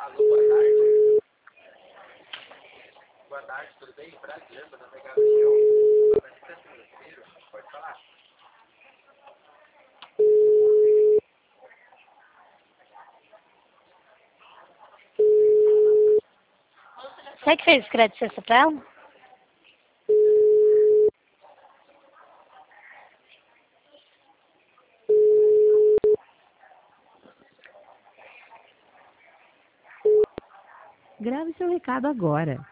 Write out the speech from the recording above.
Alô, boa tarde. Boa tarde, tudo bem? Prazer, meu nome é Gabriel. Analista financeiro, pode falar? Você que fez o crédito sexta pra ela? Grave seu recado agora.